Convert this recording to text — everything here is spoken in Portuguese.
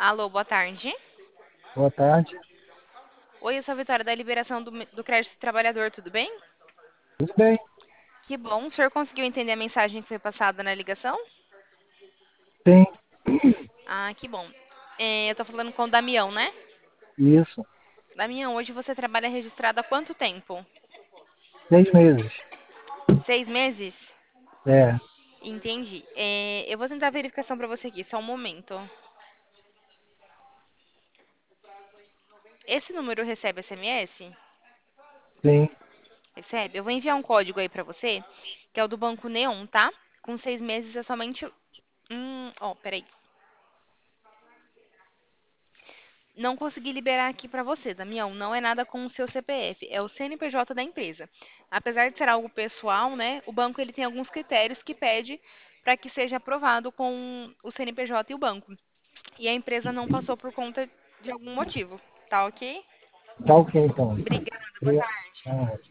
Alô, boa tarde. Boa tarde. Oi, eu sou a Vitória da Liberação do Crédito do Trabalhador, tudo bem? Tudo bem? Que bom. O senhor conseguiu entender a mensagem que foi passada na ligação? Sim, Ah, que bom. Eu tô falando com o Damião, né? isso. Damião, hoje você trabalha registrado há quanto tempo? 6 meses. 6 meses? É, Entendi. Eu vou tentar a verificação para você aqui, só um momento. Esse número recebe SMS? sim. Recebe? Eu vou enviar um código aí para você, que é o do Banco Neon, tá? Com 6 meses é somente. Ó, peraí. Não consegui liberar aqui para você, Damião. Não é nada com o seu CPF, é o CNPJ da empresa. Apesar de ser algo pessoal, né? O banco ele tem alguns critérios que pede para que seja aprovado com o CNPJ e o banco. E a empresa não passou por conta de algum motivo. Tá ok? Tá ok, então. Obrigada, boa Obrigado. tarde. Ah,